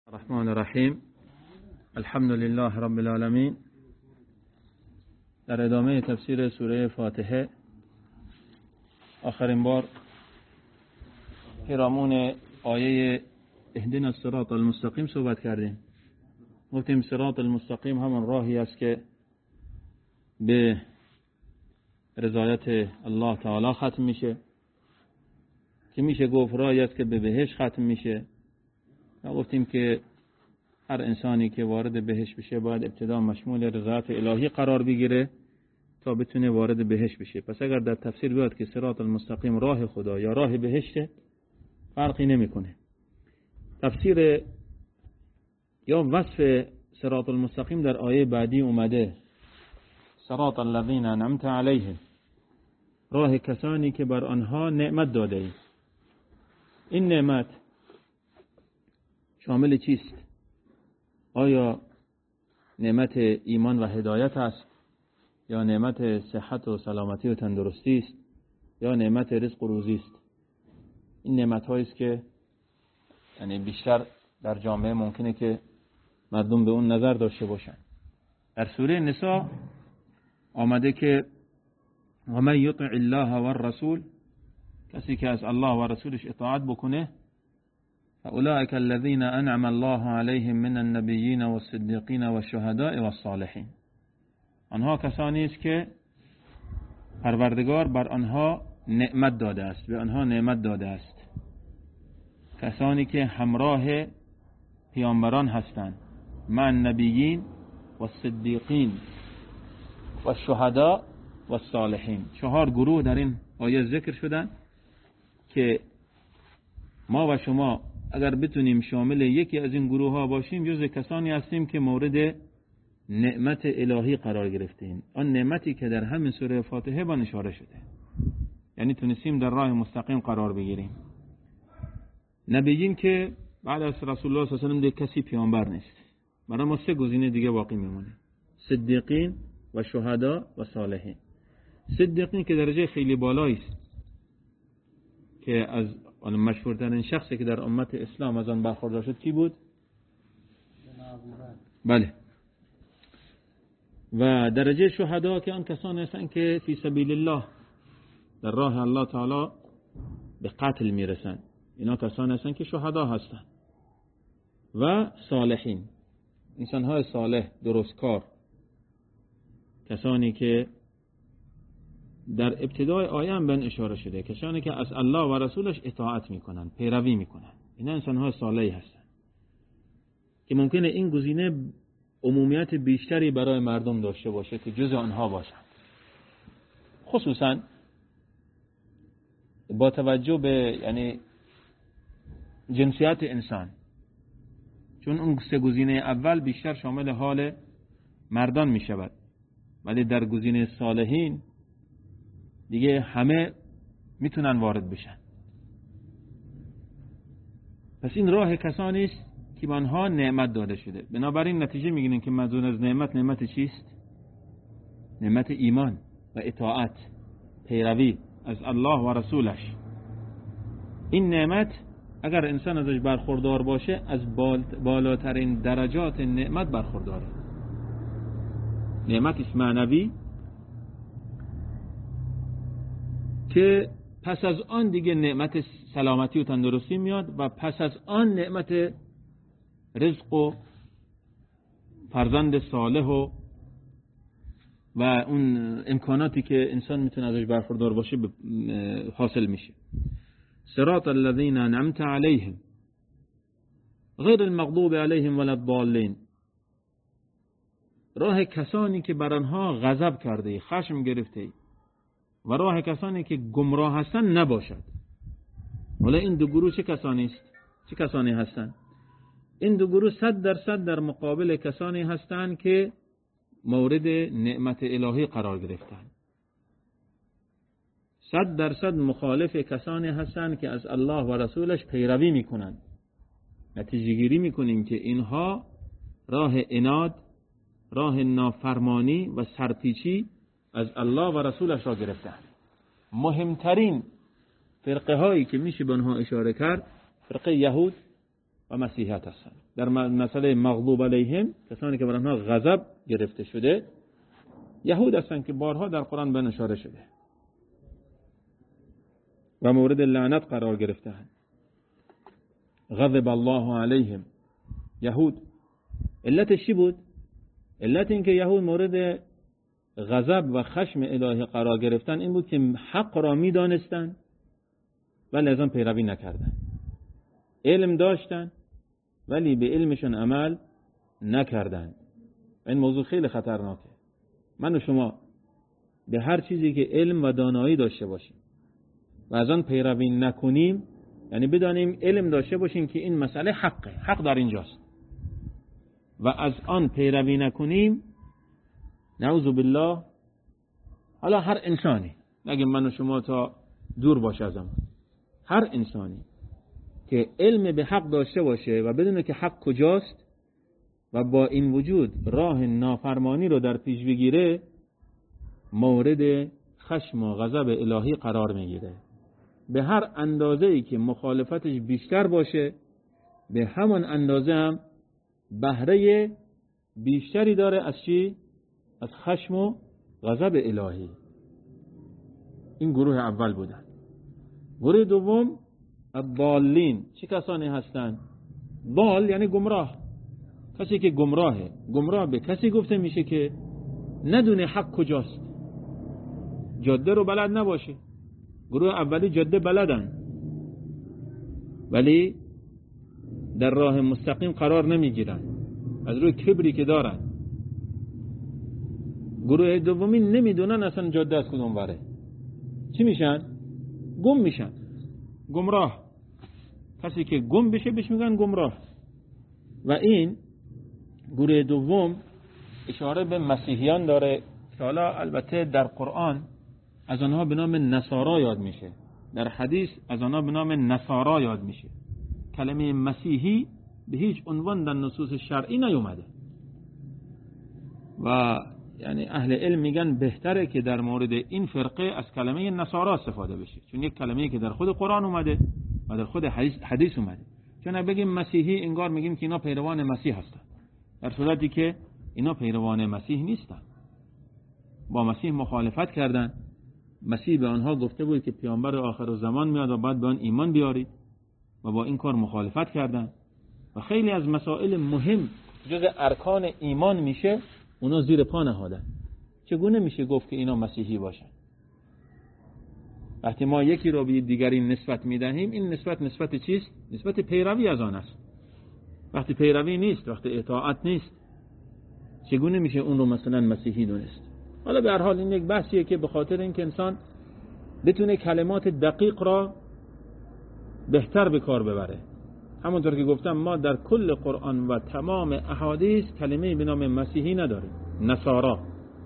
الرحمن الرحیم. الحمد لله رب العالمین. در ادامه تفسیر سوره فاتحه آخرین بار پیرامون آیه اهدنا الصراط المستقیم صحبت کردیم. گفتیم صراط المستقیم همان راهی است که به رضایت الله تعالی ختم میشه، که میشه گفت راهی است که به بهشت ختم میشه. و گفتیم که هر انسانی که وارد بهشت بشه باید ابتدا مشمول رضایت الهی قرار بگیره تا بتونه وارد بهشت بشه. پس اگر در تفسیر بیاد که صراط المستقیم راه خدا یا راه بهشت، فرقی نمیکنه. تفسیر یا وصف صراط المستقیم در آیه بعدی اومده: صراط الذین انعمت علیهم، راه کسانی که بر آنها نعمت داده ای. این نعمت شامل چیست؟ آیا نعمت ایمان و هدایت است، یا نعمت صحت و سلامتی و تندرستی است، یا نعمت رزق و روزی است؟ این نعمت هایی است که یعنی بیشتر در جامعه ممکنه که مردم به اون نظر داشته باشن. در سوره نساء آمده که و من یطع الله و الرسول، کسی که از الله و رسولش اطاعت بکنه، فاولئک الذین انعم الله علیهم من النبیین والصدیقین والشهداء والصالحین، آنها کسانی است که پروردگار بر آنها نعمت داده است، به آنها نعمت داده است. کسانی که همراه پیامبران هستند، مع النبیین والصدیقین والشهداء والصالحین. 4 گروه در این آیه ذکر شدن که ما و شما اگر بتونیم شامل یکی از این گروه ها باشیم، جز کسانی هستیم که مورد نعمت الهی قرار گرفتیم. آن نعمتی که در همین سوره فاتحه با اشاره شده، یعنی تونستیم در راه مستقیم قرار بگیریم. نبیین که بعد از رسول الله صلی الله علیه و آله کسی پیامبر نیست، برای ما 3 گزینه دیگه باقی میمونه: صدیقین و شهدا و صالحین. صدیقین که درجه خیلی بالایی است، که از مشهورترین شخصی که در امت اسلام از آن برخوردار شد کی بود؟ بله. و درجه شهدا که آن کسانی هستند که فی سبیل الله، در راه الله تعالی به قتل میرسند، اینا کسانی هستند که شهدا هستند. و صالحین، انسان‌های صالح، درستکار، کسانی که در ابتدای آیه هم به اشاره شده، کسانی که از الله و رسولش اطاعت میکنن، پیروی میکنن، اینا انسان‌های صالحی هستند که ممکنه این گزینه عمومیت بیشتری برای مردم داشته باشه که جز آنها باشند، خصوصا با توجه به یعنی جنسیت انسان، چون اون 3 گزینه اول بیشتر شامل حال مردان می شود، ولی در گزینه صالحین دیگه همه میتونن وارد بشن. پس این راه کسانی است که به آنها نعمت داده شده. بنابراین نتیجه میگیریم که منظور از نعمت چیست؟ نعمت ایمان و اطاعت، پیروی از الله و رسولش. این نعمت اگر انسان ازش برخوردار باشه، از بالاترین درجات نعمت برخورداره. نعمت است معنوی که پس از آن دیگه نعمت سلامتی و تندرستی میاد، و پس از آن نعمت رزق و فرزند صالح و اون امکاناتی که انسان میتونه ازش برخوردار باشه حاصل میشه. صراط الذین انعمت علیهم غیر المغضوب علیهم ولا الضالین، راه کسانی که بر آنها غضب کرده، خشم گرفته، و راه کسانی که گمراه هستند نباشد. ولی این 2 گروه چه کسانی است؟ چه کسانی هستند؟ این 2 گروه 100% در مقابل کسانی هستند که مورد نعمت الهی قرار گرفتند. 100% مخالف کسانی هستند که از الله و رسولش پیروی میکنند. نتیجه گیری میکنیم که اینها راه عناد، راه نافرمانی و سرپیچی از الله و رسولش را گرفتند. مهمترین فرقه هایی که میشه به آنها اشاره کرد، فرقه یهود و مسیحیت هستند. در مسئله مغضوب علیهم، کسانی که بر آنها غضب گرفته شده، یهود هستند که بارها در قرآن به اشاره شده و مورد لعنت قرار گرفته‌اند. غضب الله علیهم، یهود. علتش چی بود؟ علت این که یهود مورد غضب و خشم الهی قرار گرفتن این بود که حق را می دانستن ولی از آن پیروی نکردن. علم داشتن ولی به علمشون عمل نکردن. این موضوع خیلی خطرناکه. من و شما به هر چیزی که علم و دانایی داشته باشیم و از آن پیروی نکنیم، یعنی بدانیم علم داشته باشیم که این مسئله حقه، حق در اینجاست، و از آن پیروی نکنیم، نعوذ بالله، حالا هر انسانی، نگه من و شما تا دور باشه از اون، هر انسانی که علم به حق داشته باشه و بدونه که حق کجاست و با این وجود راه نافرمانی رو در پیش بگیره، مورد خشم و غضب الهی قرار میگیره. به هر اندازه‌ای که مخالفتش بیشتر باشه، به همان اندازه هم بهره بیشتری داره از چی؟ از خشم و غضب الهی. این گروه اول بودن. گروه دوم الضالین. چه کسانی هستند؟ ضال یعنی گمراه. کسی که گمراهه. گمراه به کسی گفته میشه که ندونه حق کجاست، جاده رو بلد نباشه. گروه اولی جاده بلدن ولی در راه مستقیم قرار نمیگیرن از روی کبری که دارن. گروه دومی نمیدونن اصلا جاده از کدوم وره. چی میشن؟ گم میشن. گمراه. کسی که گم بشه بهش میگن گمراه. و این گروه دوم اشاره به مسیحیان داره که حالا البته در قرآن از آنها به نام نصارا یاد میشه، در حدیث از آنها به نام نصارا یاد میشه. کلمه مسیحی به هیچ عنوان در نصوص شرعی نیومده و یعنی اهل علم میگن بهتره که در مورد این فرقه از کلمه نصارا استفاده بشه، چون یک کلمه‌ای که در خود قرآن اومده و در خود حدیث اومده. چون بگیم مسیحی انگار میگیم که اینا پیروان مسیح هستن، در صورتی که اینا پیروان مسیح نیستن. با مسیح مخالفت کردن. مسیح به آنها گفته بود که پیامبر آخر الزمان میاد و باید به آن ایمان بیارید و با این کار مخالفت کردن و خیلی از مسائل مهم جز ارکان ایمان میشه اونا زیر پا نهادن. چگونه میشه گفت که اینا مسیحی باشن؟ وقتی ما یکی رو به دیگری نسبت میدهیم، این نسبت چیست؟ نسبت پیروی از آن است. وقتی پیروی نیست، وقتی اطاعت نیست، چگونه میشه اون رو مثلا مسیحی دونست؟ حالا به هر حال این یک بحثیه که به خاطر اینکه انسان بتونه کلمات دقیق را بهتر به کار ببره. همونطور که گفتم ما در کل قرآن و تمام احادیث کلمه به نام مسیحی نداریم. نصارا.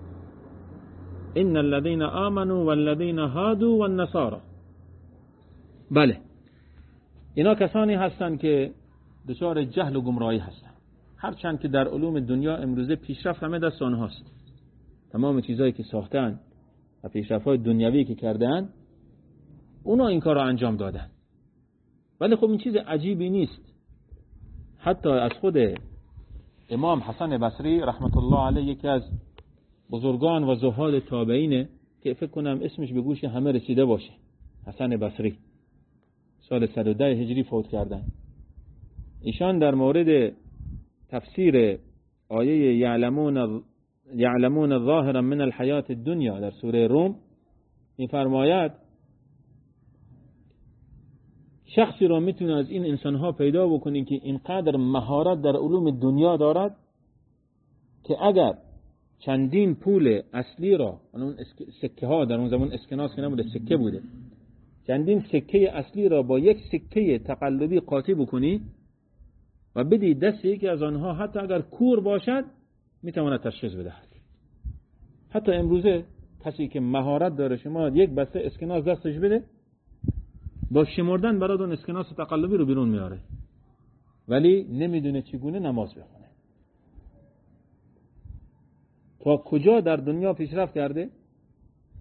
ان الذين آمنوا والذين هادوا والنصارى. بله، اینا کسانی هستند که دچار جهل و گمراهی هستند. هرچند که در علوم دنیا امروزه پیشرفت همه دست آنهاست. تمام چیزایی که ساختن و پیشرفت‌های دنیوی که کردن اونا این کار را انجام دادن. ولی خب این چیز عجیبی نیست. حتی از خود امام حسن بصری رحمت الله علیه، یکی از بزرگان و زهاد تابعینه که فکر کنم اسمش به گوش همه رسیده باشه. حسن بصری سال 110 هجری فوت کردن. ایشان در مورد تفسیر آیه یعلمون ظاهرا من الحیات الدنیا در سوره روم می‌فرماید شخصی را میتونه از این انسانها پیدا بکنی که اینقدر مهارت در علوم دنیا دارد که اگر چندین پول اصلی را، اون سکه ها در اون زمان اسکناس که نبوده سکه بوده، چندین سکه اصلی را با یک سکه تقلبی قاطی بکنی و بدی دست یکی از آنها، حتی اگر کور باشد میتواند تشخیص بدهد. حتی امروزه کسی که مهارت داره شما یک بسته اسکناس دستش بده، با شمردن برای اون اسکناس تقلبی رو بیرون میاره، ولی نمیدونه چگونه نماز بخونه. تا کجا در دنیا پیشرفت کرده،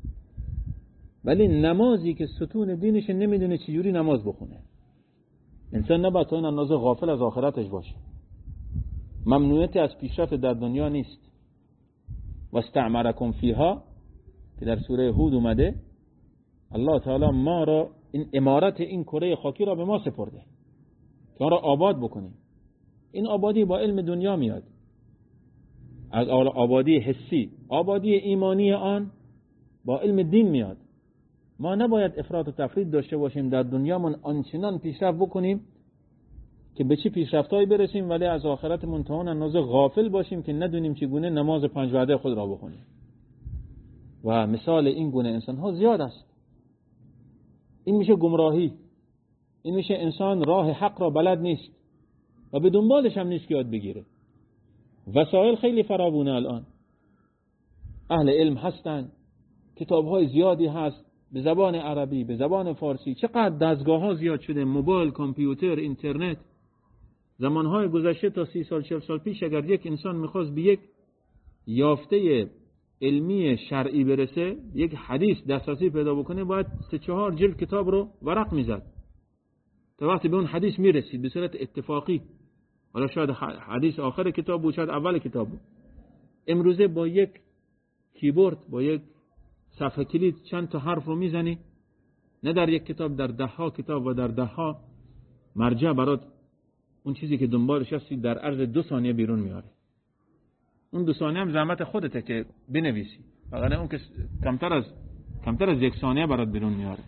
ولی نمازی که ستون دینش نمیدونه چجوری نماز بخونه. انسان نباید تا این اندازه غافل از آخرتش باشه. ممنوعیتی از پیشرفت در دنیا نیست. و استعمرکم فیها که در سوره هود اومده، الله تعالی ما را این امارت این کره خاکی را به ما سپرده که آن را آباد بکنیم. این آبادی با علم دنیا میاد، از آبادی حسی. آبادی ایمانی آن با علم دین میاد. ما نباید افراط و تفرید داشته باشیم در دنیامون، آنچنان پیشرفت بکنیم که به چی پیشرفتایی برسیم ولی از آخرتمون تا اون اندازه غافل باشیم که ندونیم چگونه نماز 5 وعده خود را بخونیم. و مثال این گونه انسان ها زیاد است. این میشه گمراهی. این میشه انسان راه حق را بلد نیست و به دنبالش هم نیست که یاد بگیره. وسایل خیلی فراوونه الان، اهل علم هستن، کتاب‌های زیادی هست به زبان عربی، به زبان فارسی. چقدر دستگاه‌ها زیاد شده، موبایل، کامپیوتر، اینترنت. زمانهای گذشته تا 30 سال 40 سال پیش اگر یک انسان می‌خواست به یک یافته علمی شرعی برسه، یک حدیث دسترسی پیدا بکنه، باید 3-4 جلد کتاب رو ورق می‌زد تا وقتی به اون حدیث میرسید به صورت اتفاقی. حالا شاید حدیث آخر کتاب بود، شاید اول کتاب بود. امروزه با یک کیبورد، با یک صفحه کلید چند تا حرف رو میزنی، نه در یک کتاب، در 10 کتاب و در 10 مرجع برات اون چیزی که دنبالش هستی در عرض 2 ثانیه بیرون میاره. اون 2 ثانیه هم زحمت خودته که بنویسی، فقط اون که کمتر از 1 ثانیه برات بیرون میاره.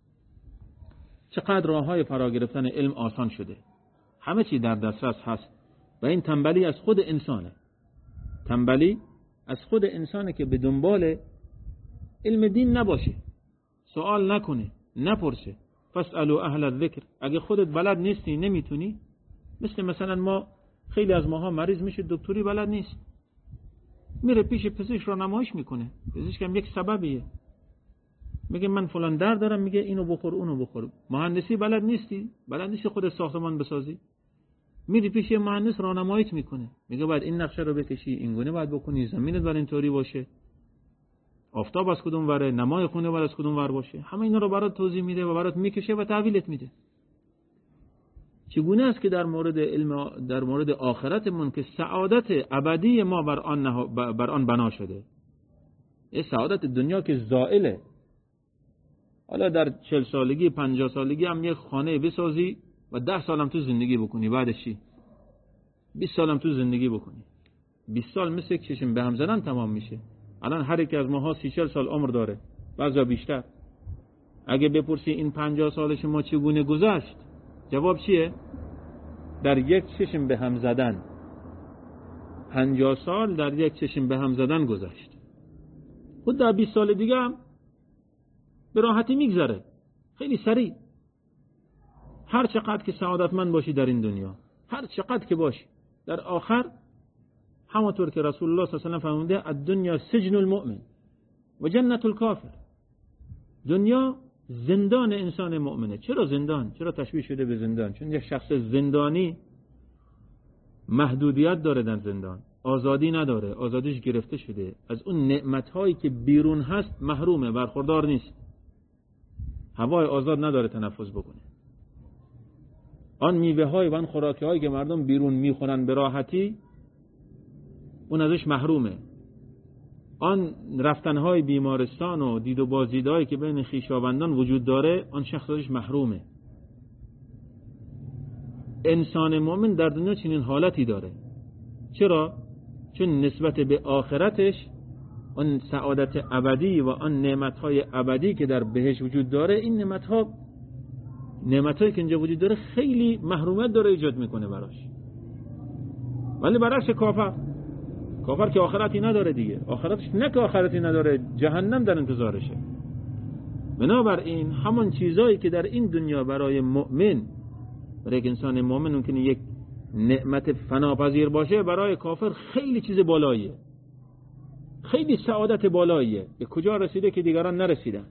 چقدر راههای فرا گرفتن علم آسان شده، همه چی در دسترس هست. و این تنبلی از خود انسانه. تنبلی از خود انسانه که به دنبال علم دین نباشه، سوال نکنه، نپرسه. فاسألوا اهل الذکر. اگه خودت بلد نیستی، نمیتونی، مثلا ما، خیلی از ماها مریض میشه، دکتری بلد نیست، میره پیش پزشک راهنماییش میکنه. پزشک هم یک سببیه، میگه من فلان درد دارم، میگه اینو بخور اونو بخور. مهندسی بلد نیستی خودت ساختمان بسازی، میری پیش مهندس راهنماییت میکنه، میگه باید این نقشه رو بکشی، این گونه باید بکنی، زمینت باید اینطوری باشه، آفتاب از کدوم وره، نمای خونه باید از کدوم ور باشه. همه اینا رو برات توضیح میده و برات میکشه و تحویلت میده. چگونه است که در مورد علم، در مورد آخرتمون که سعادت ابدی ما بر آن بنا شده، این سعادت دنیا که زائله. حالا در 40 سالگی 50 سالگی هم یک خانه بسازی و 10 سالم تو زندگی بکنی، بعدش چی؟ 20 سالم تو زندگی بکنی. 20 سال مثل چشم به هم زدن تمام میشه. الان هر یک از ماها 30-40 سال عمر داره، بعضا بیشتر. اگه بپرسی این 50 سالش ما چگونه گذشت، جواب چیه؟ در یک چشم به هم زدن. 50 سال در یک چشم به هم زدن گذشت. خود در 20 سال دیگه هم به راحتی میگذره، خیلی سریع. هر چقدر که سعادتمند باشی در این دنیا، هر چقدر که باشی، در آخر همونطور که رسول الله صلی الله علیه و آله فرموده الدنیا سجن المؤمن و جنت الکافر. دنیا زندان انسان مؤمنه. چرا زندان؟ چرا تشبیه شده به زندان؟ چون یک شخص زندانی محدودیت داره در زندان، آزادی نداره، آزادیش گرفته شده، از اون نعمت‌هایی که بیرون هست محرومه، برخوردار نیست، هوای آزاد نداره تنفس بکنه. آن میوه‌های و آن خوراکی‌هایی که مردم بیرون میخورن به راحتی، اون ازش محرومه. آن رفتن‌های بیمارستان و دید و بازدیدهایی که بین خویشاوندان وجود داره، آن شخص ازش محرومه. انسان مؤمن در دنیا چنین حالتی داره. چرا؟ چون نسبت به آخرتش، آن سعادت ابدی و آن نعمت‌های ابدی که در بهشت وجود داره، این نعمت‌هایی که اینجا وجود داره خیلی محرومیت داره ایجاد میکنه براش. ولی برعکس کافر که آخرتی نداره دیگه، آخرتش نه که آخرتی نداره، جهنم در انتظارشه. بنابراین همون چیزایی که در این دنیا برای مؤمن، برای یک انسان مؤمن ممکنه یک نعمت فناپذیر باشه، برای کافر خیلی چیز بالاییه، خیلی سعادت بالاییه، به کجا رسیده که دیگران نرسیدن.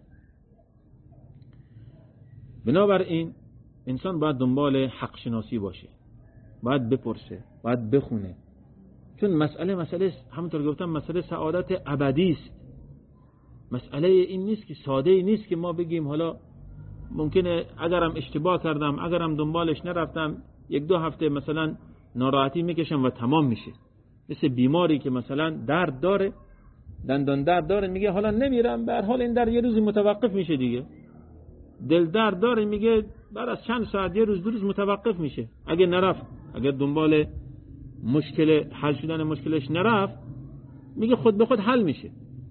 بنابراین انسان باید دنبال حق شناسی باشه، باید بپرسه، باید بخونه. چون مسئله همونطور گفتم مسئله سعادت ابدی است. مسئله این نیست که ساده ای نیست که ما بگیم حالا ممکنه اگرم اشتباه کردم، اگرم دنبالش نرفتم، 1-2 هفته مثلا ناراحتی میکشم و تمام میشه. مثل بیماری که مثلا درد داره، دندان درد داره، میگه حالا نمیرم، به هر حال این درد یه روزی متوقف میشه دیگه. دل درد داره، میگه بعد از چند ساعت، یه روز 2 روز متوقف میشه. اگه نرفت، اگر دنبال مشکل حل شدن مشکلش نرفت، میگه خود به خود حل میشه.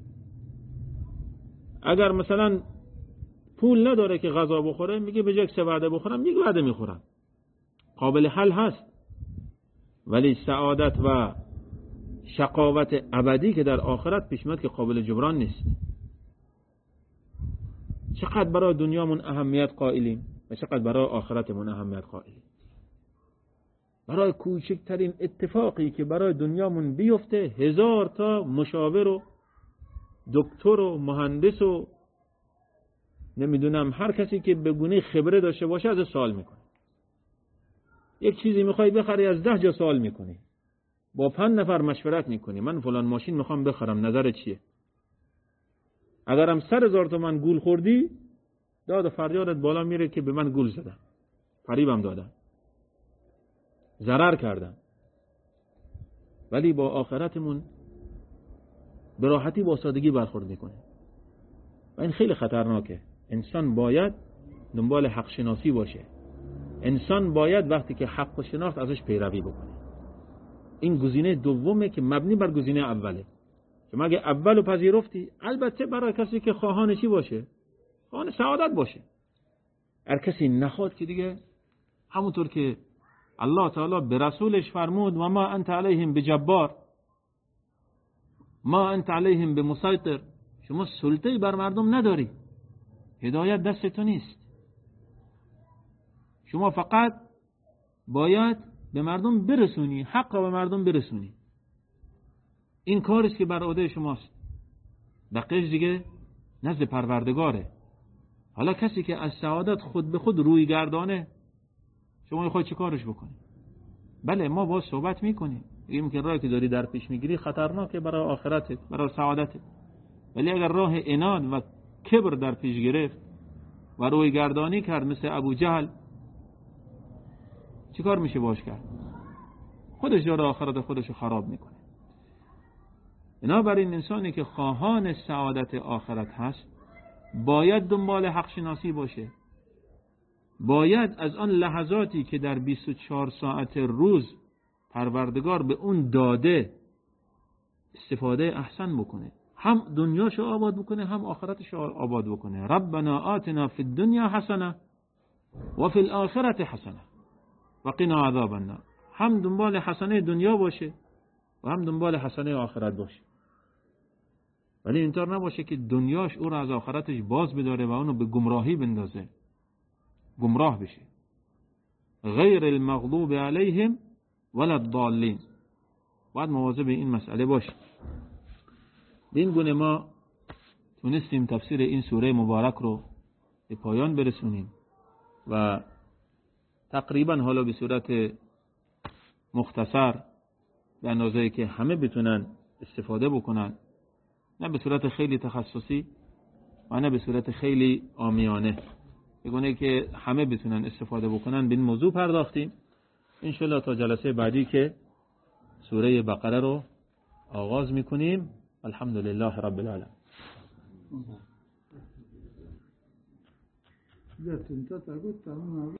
اگر مثلا پول نداره که غذا بخوره، میگه به جای 3 وعده بخورم 1 وعده میخورم، قابل حل هست. ولی سعادت و شقاوت ابدی که در آخرت پیش میاد که قابل جبران نیست. چقدر برای دنیامون اهمیت قائلیم و چقدر برای آخرتمون اهمیت قائلیم. برای کوچکترین اتفاقی که برای دنیامون بیفته 1000 تا مشاور و دکتر و مهندس و نمیدونم هر کسی که به گونه خبره داشته باشه از سوال میکنه. یک چیزی میخوای بخری، از 10 جا سوال میکنی، با 5 نفر مشورت میکنی، من فلان ماشین میخوام بخرم، نظر چیه؟ اگرم 100,000 تومان گول خوردی، داد و فریادت بالا میره که به من گول زدن، فریبم دادن، ضرر کردن. ولی با آخرتمون به راحتی با سادگی برخورد میکنه و این خیلی خطرناکه. انسان باید دنبال حق شناسی باشه. انسان باید وقتی که حق شناخت ازش پیروی بکنه. این گزینه دومه که مبنی بر گزینه اوله. که مگه اولو پذیرفتی، البته برای کسی که خواهان چی باشه، خواهان سعادت باشه. هر کسی نخواد که دیگه همونطور که الله تعالی به رسولش فرمود و ما انت علیهم بجبار، ما انت علیهم بمسیطر، شما سلطه‌ای بر مردم نداری، هدایت دست تو نیست، شما فقط باید به مردم برسونی، حق را به مردم برسونی. این کاریست که بر عهده شماست. بقیه‌اش دیگه نزد پروردگاره. حالا کسی که از سعادت خود به خود روی گردانه، شما میخوای چه کارش بکنی؟ بله ما با صحبت میکنیم، میگیم که راهی که داری در پیش میگیری خطرناکه برای آخرتت، برای سعادتت. ولی اگر راه عناد و کبر در پیش گرفت و روی گردانی کرد مثل ابو جهل، چی کار میشه باش کرد؟ خودش داره آخرت خودش خراب میکنه. بنابراین انسانی که خواهان سعادت آخرت هست باید دنبال حق شناسی باشه. باید از آن لحظاتی که در 24 ساعت روز پروردگار به اون داده استفاده احسن بکنه، هم دنیاشو آباد بکنه هم آخرتشو آباد بکنه. ربنا آتنا فی الدنیا حسنه و فی الاخرة حسنه و قنا عذاب النار. هم دنبال حسنه دنیا باشه و هم دنبال حسنه آخرت باشه. ولی اینطور نباشه که دنیاش او را از آخرتش باز بداره و اونو به گمراهی بندازه، گمراه بشه. غیر المغضوب علیهم ولا الضالین. باید مواظب این مسئله باشه. به این گونه ما تونستیم تفسیر این سوره مبارک رو به پایان برسونیم و تقریبا حالا به صورت مختصر به اندازه‌ای که همه بتونن استفاده بکنن، نه به صورت خیلی تخصصی و نه به صورت خیلی عامیانه، بگونه که همه بتونن استفاده بکنن، به این موضوع پرداختیم. انشالله تا جلسه بعدی که سوره بقره رو آغاز میکنیم. الحمدلله رب العالمین.